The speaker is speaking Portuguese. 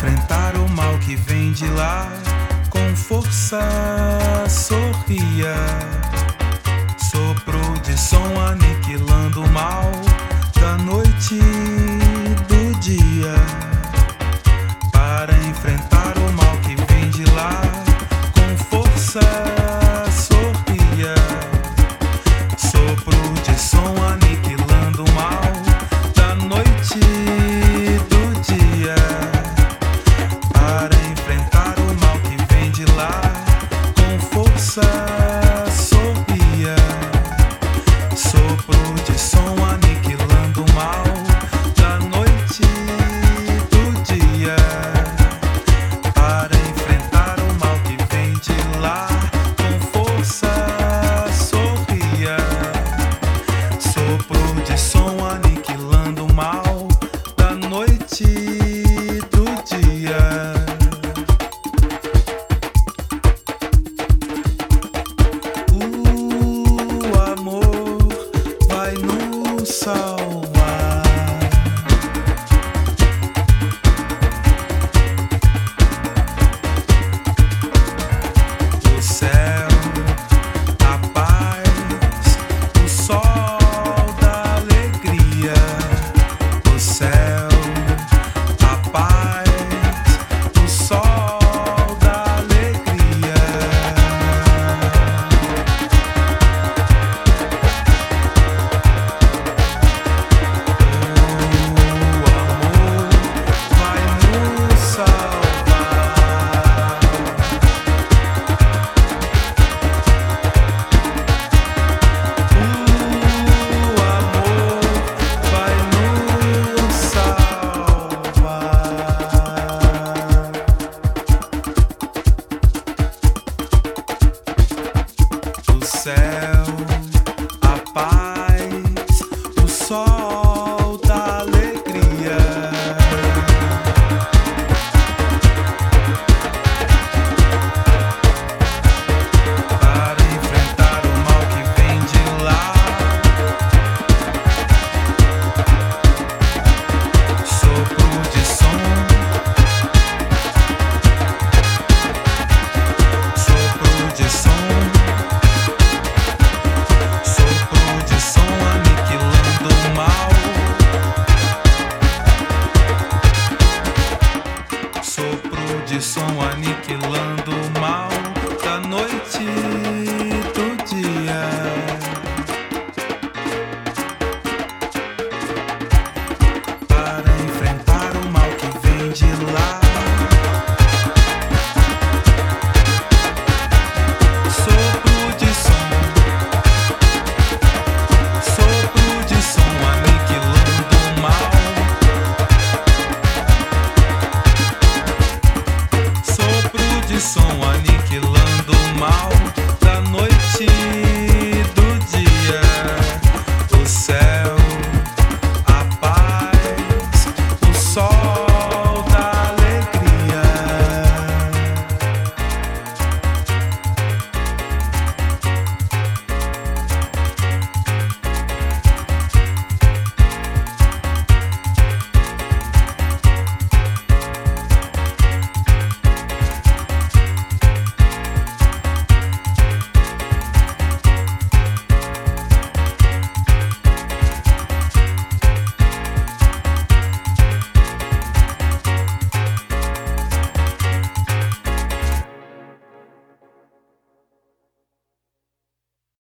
enfrentar o mal que vem de lá, com força sorria. Sopro de som aniquilando o mal da noite e do dia. Para enfrentar o mal que vem de lá, com força sorria. Sopro de som aniquilando o mal da noite e do dia. Para enfrentar o mal que vem de lá, com força sorria. Sopro de som aniquilando o mal da noite e do dia. Para enfrentar o mal que vem de lá, com força sorria. Sopro de som aniquilando o mal da noite